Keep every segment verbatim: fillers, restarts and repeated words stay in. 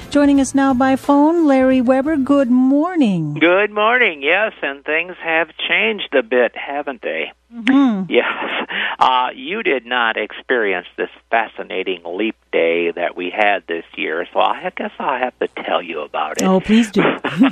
Joining us now by phone, Larry Weber. Good morning. Good morning. Yes, and things have changed a bit, haven't they? Mm-hmm. Yes. Uh, you did not experience this fascinating leap day that we had this year, so I guess I'll have to tell you about it. Oh, please do.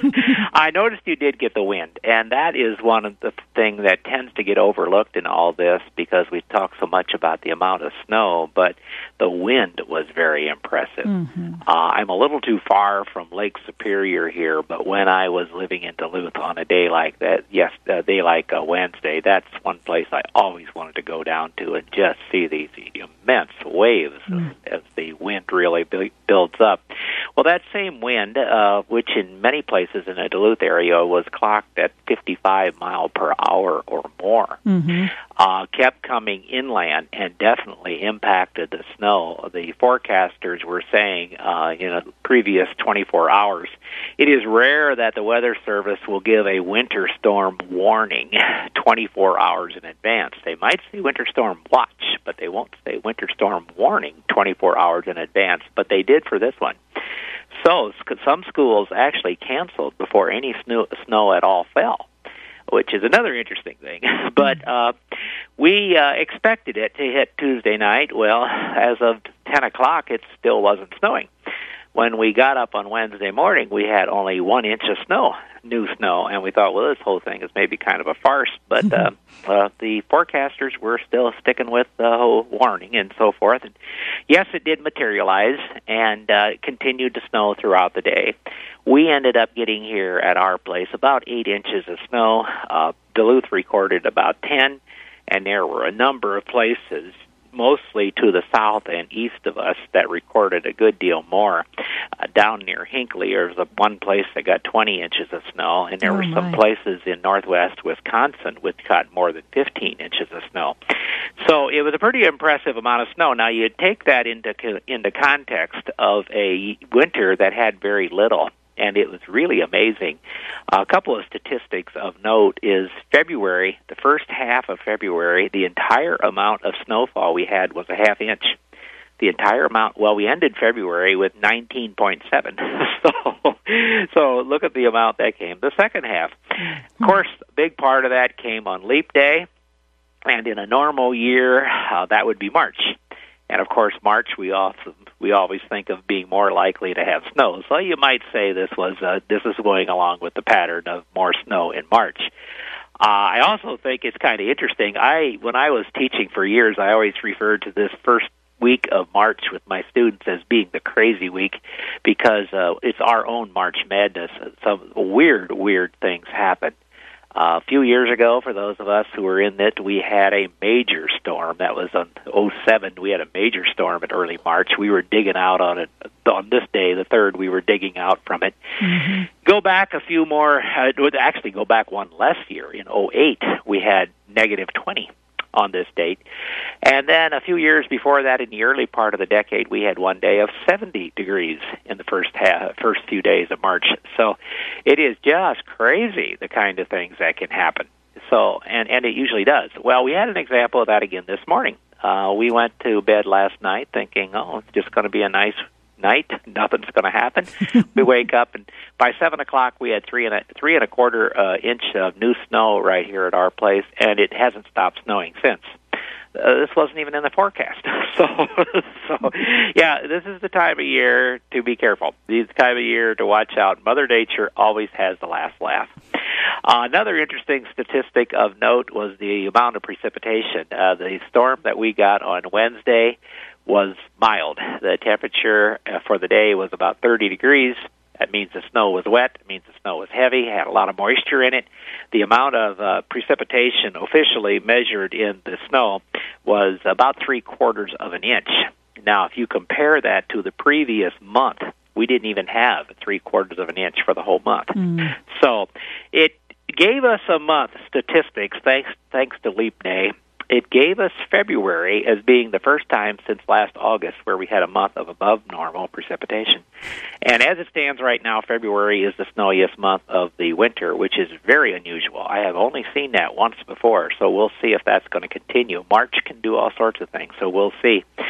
I noticed you did get the wind, and that is one of the things that tends to get overlooked in all this because we talk so much about the amount of snow, but the wind was very impressive. Mm-hmm. Uh, I'm a little too far from Lake Superior here, but when I was living in Duluth on a day like that, yes, a day like uh, Wednesday, that's one place I always wanted to go down to and just see these immense waves mm. as, as the wind really bu- builds up. Well, that same wind, uh, which in many places in the Duluth area was clocked at fifty-five mile per hour or more, mm-hmm. uh, kept coming inland and definitely impacted the snow. The forecasters were saying uh, in the previous twenty-four hours, it is rare that the Weather Service will give a winter storm warning twenty-four hours in advance. They might say winter storm watch, but they won't say winter storm warning twenty-four hours in advance, but they did for this one. So some schools actually canceled before any snow, snow at all fell, which is another interesting thing. But uh, we uh, expected it to hit Tuesday night. Well, as of ten o'clock, it still wasn't snowing. When we got up on Wednesday morning, we had only one inch of snow, new snow, and we thought, well, this whole thing is maybe kind of a farce. But uh, uh, the forecasters were still sticking with the whole warning and so forth. And yes, it did materialize and uh, continued to snow throughout the day. We ended up getting here at our place about eight inches of snow. Uh, Duluth recorded about ten, and there were a number of places, mostly to the south and east of us, that recorded a good deal more. Uh, down near Hinckley, there was a, one place that got twenty inches of snow, and there oh were some my. places in northwest Wisconsin which got more than fifteen inches of snow. So it was a pretty impressive amount of snow. Now, you take that into into context of a winter that had very little, and it was really amazing. A couple of statistics of note is February, the first half of February, the entire amount of snowfall we had was a half inch. The entire amount, well, we ended February with nineteen point seven. so, so look at the amount that came. The second half, of course, a big part of that came on Leap Day, and in a normal year, uh, that would be March. And, of course, March, we also we always think of being more likely to have snow. So you might say this was uh, this is going along with the pattern of more snow in March. Uh, I also think it's kind of interesting. I when I was teaching for years, I always referred to this first week of March with my students as being the crazy week because uh, it's our own March Madness. Some weird, weird things happen. Uh, a few years ago, for those of us who were in it, we had a major storm. That was on oh seven. We had a major storm in early March. We were digging out on it. On this day, the third, we were digging out from it. Mm-hmm. Go back a few more, uh, actually go back one less year. In oh eight, we had negative twenty on this date. And then a few years before that, in the early part of the decade, we had one day of seventy degrees in the first half, first few days of March. So it is just crazy, the kind of things that can happen. So, and, and it usually does. Well, we had an example of that again this morning. Uh, we went to bed last night thinking, oh, it's just going to be a nice night. Nothing's going to happen. We wake up, and by seven o'clock, we had three and a three and a quarter uh, inch of new snow right here at our place, and it hasn't stopped snowing since. Uh, this wasn't even in the forecast. so, so, yeah, this is the time of year to be careful. This time of year to watch out. Mother Nature always has the last laugh. Uh, another interesting statistic of note was the amount of precipitation. Uh, the storm that we got on Wednesday was mild. The temperature uh, for the day was about thirty degrees. That means the snow was wet. It means the snow was heavy, had a lot of moisture in it. The amount of uh, precipitation officially measured in the snow was about three-quarters of an inch. Now, if you compare that to the previous month, we didn't even have three-quarters of an inch for the whole month. Mm. So it gave us a month statistics, thanks, thanks to Leap Day. It gave us February as being the first time since last August where we had a month of above normal precipitation. And as it stands right now, February is the snowiest month of the winter, which is very unusual. I have only seen that once before, so we'll see if that's going to continue. March can do all sorts of things, so we'll see.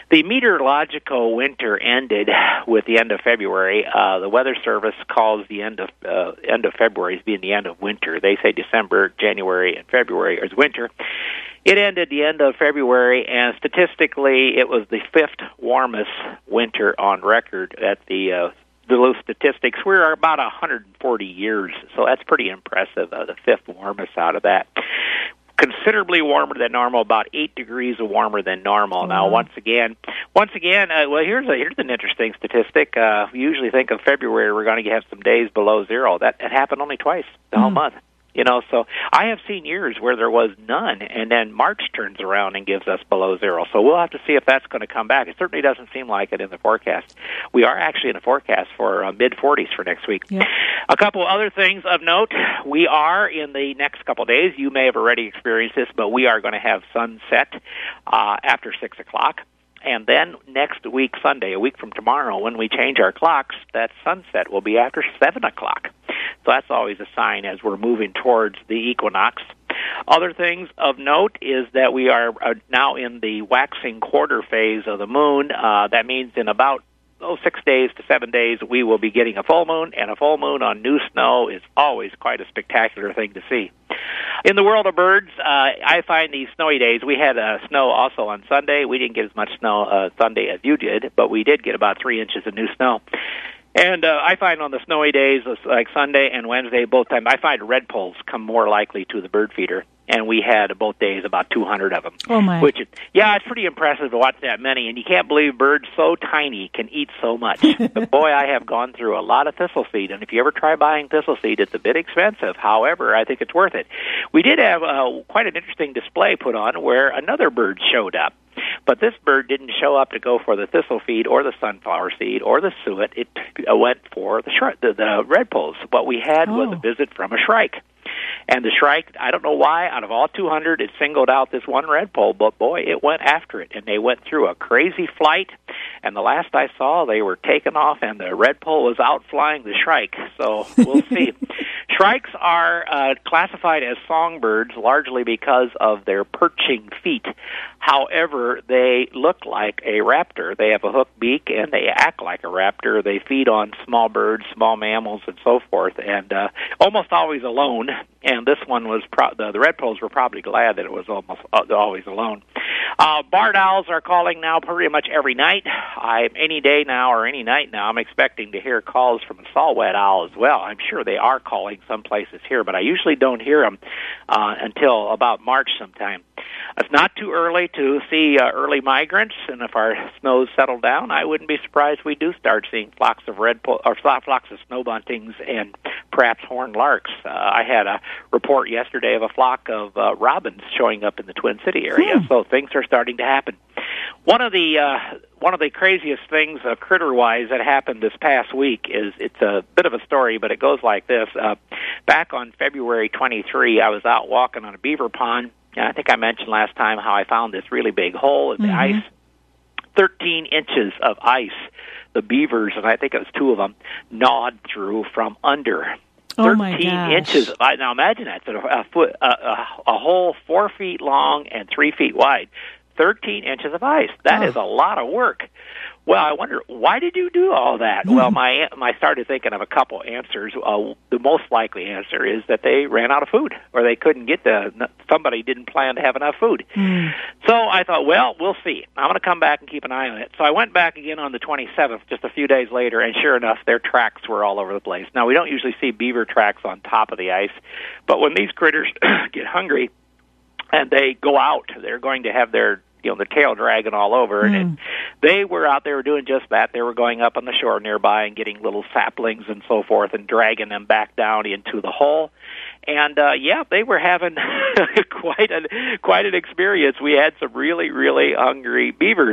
The meteorological winter ended with the end of February. Uh, the Weather Service calls the end of uh, end of February as being the end of winter. They say December, January, and February is winter. It ended the end of February, and statistically, it was the fifth warmest winter on record at the uh, the low statistics. We're about one hundred forty years, so that's pretty impressive. Uh, the fifth warmest out of that. Considerably warmer than normal, about eight degrees warmer than normal. Now, once again, once again, uh, well, here's a, here's an interesting statistic. Uh, we usually think of February, we're going to have some days below zero. That it happened only twice the mm. whole month. You know, so I have seen years where there was none, and then March turns around and gives us below zero. So we'll have to see if that's going to come back. It certainly doesn't seem like it in the forecast. We are actually in a forecast for uh, mid forties for next week. Yep. A couple other things of note. We are in the next couple of days. You may have already experienced this, but we are going to have sunset uh, after six o'clock. And then next week, Sunday, a week from tomorrow, when we change our clocks, that sunset will be after seven o'clock. So that's always a sign as we're moving towards the equinox. Other things of note is that we are now in the waxing quarter phase of the moon. Uh, that means in about oh, six days to seven days, we will be getting a full moon, and a full moon on new snow is always quite a spectacular thing to see. In the world of birds, uh, I find these snowy days, we had uh, snow also on Sunday. We didn't get as much snow uh, Sunday as you did, but we did get about three inches of new snow. And uh, I find on the snowy days, like Sunday and Wednesday, both times, I find redpolls come more likely to the bird feeder. And we had both days about two hundred of them. Oh, my. Which is, yeah, it's pretty impressive to watch that many. And you can't believe birds so tiny can eat so much. But, boy, I have gone through a lot of thistle seed. And if you ever try buying thistle seed, it's a bit expensive. However, I think it's worth it. We did have uh, quite an interesting display put on where another bird showed up. But this bird didn't show up to go for the thistle feed or the sunflower seed or the suet. It went for the, sh- the, the redpolls. What we had oh. was a visit from a shrike. And the shrike, I don't know why, out of all two hundred, it singled out this one redpoll, but boy, it went after it. And they went through a crazy flight, and the last I saw, they were taken off, and the redpoll was out flying the shrike. So we'll see. Shrikes are uh, classified as songbirds largely because of their perching feet. However, they look like a raptor. They have a hooked beak, and they act like a raptor. They feed on small birds, small mammals, and so forth, and uh, almost always alone. And this one was, pro- the, the redpolls were probably glad that it was almost uh, always alone. Uh, barred owls are calling now pretty much every night. I, any day now or any night now, I'm expecting to hear calls from a saw-whet owl as well. I'm sure they are calling some places here, but I usually don't hear them uh, until about March sometime. It's not too early to see uh, early migrants, and if our snows settle down, I wouldn't be surprised we do start seeing flocks of redpoll or flocks of snowbuntings and perhaps horned larks. Uh, I had a report yesterday of a flock of uh, robins showing up in the Twin City area, hmm. so things are starting to happen. One of the uh, one of the craziest things uh, critter-wise that happened this past week is, it's a bit of a story, but it goes like this. Uh, back on February twenty-third, I was out walking on a beaver pond. And I think I mentioned last time how I found this really big hole in the mm-hmm. ice, thirteen inches of ice. The beavers, and I think it was two of them, gnawed through from under. Oh my thirteen gosh. inches of ice. Now imagine that, so a, foot, a, a, a hole four feet long and three feet wide. thirteen inches of ice. That oh. is a lot of work. Well, I wonder, why did you do all that? Mm. Well, my, my started thinking of a couple answers. Uh, the most likely answer is that they ran out of food, or they couldn't get the, somebody didn't plan to have enough food. Mm. So I thought, well, we'll see. I'm going to come back and keep an eye on it. So I went back again on the twenty-seventh, just a few days later, and sure enough, their tracks were all over the place. Now, we don't usually see beaver tracks on top of the ice, but when these critters get hungry and they go out, they're going to have their you know, the tail dragging all over. Mm. And it, they were out there doing just that. They were going up on the shore nearby and getting little saplings and so forth and dragging them back down into the hole. And, uh, yeah, they were having quite an quite an experience. We had some really, really hungry beavers.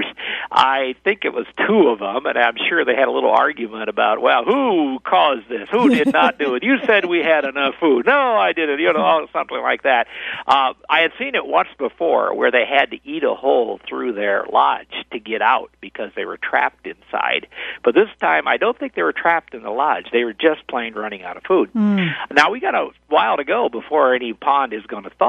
I think it was two of them, and I'm sure they had a little argument about, well, who caused this? Who did not do it? You said we had enough food. No, I didn't. You know, something like that. Uh, I had seen it once before where they had to eat a hole through their lodge to get out because they were trapped inside. But this time, I don't think they were trapped in the lodge. They were just plain running out of food. Mm. Now, we got a while to go before any pond is going to thaw.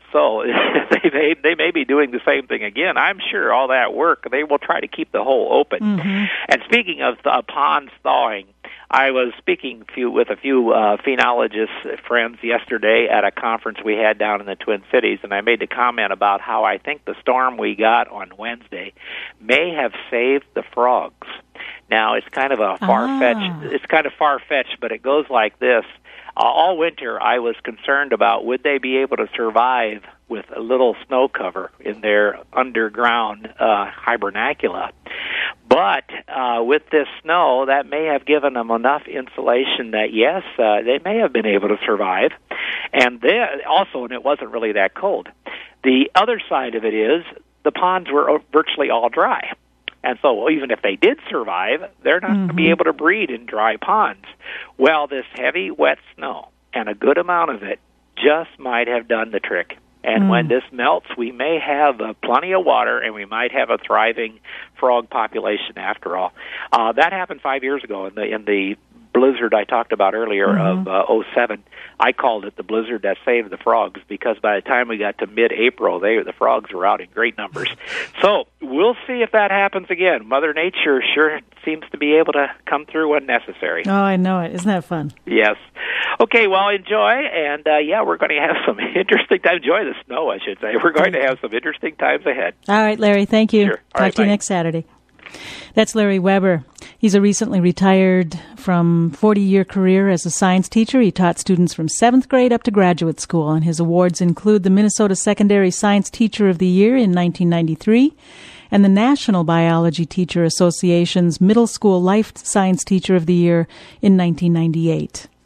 So they may, they may be doing the same thing again. I'm sure all that work, they will try to keep the hole open. Mm-hmm. And speaking of uh, ponds thawing, I was speaking few, with a few uh, phenologist friends yesterday at a conference we had down in the Twin Cities, and I made the comment about how I think the storm we got on Wednesday may have saved the frogs. Now, it's kind of a far-fetched, ah. it's kind of far-fetched, but it goes like this. Uh, all winter, I was concerned about would they be able to survive with a little snow cover in their underground uh, hibernacula. But uh, with this snow, that may have given them enough insulation that, yes, uh, they may have been able to survive. And then, also, and it wasn't really that cold. The other side of it is the ponds were virtually all dry. And so even if they did survive, they're not mm-hmm. going to be able to breed in dry ponds. Well, this heavy, wet snow, and a good amount of it, just might have done the trick. And mm. when this melts, we may have uh, plenty of water, and we might have a thriving frog population after all. Uh, that happened five years ago in the in the blizzard I talked about earlier mm-hmm. of uh, oh seven. I called it the blizzard that saved the frogs, because by the time we got to mid-April, they the frogs were out in great numbers. So we'll see if that happens again. Mother Nature sure seems to be able to come through when necessary. Oh, I know it. Isn't that fun? Yes. Okay, well, enjoy, and uh, yeah, we're going to have some interesting times. Enjoy the snow, I should say. We're going to have some interesting times ahead. All right, Larry, thank you. Sure. Talk All right, to you bye. next Saturday. That's Larry Weber. He's a recently retired from forty-year career as a science teacher. He taught students from seventh grade up to graduate school, and his awards include the Minnesota Secondary Science Teacher of the Year in nineteen ninety-three and the National Biology Teacher Association's Middle School Life Science Teacher of the Year in nineteen ninety-eight.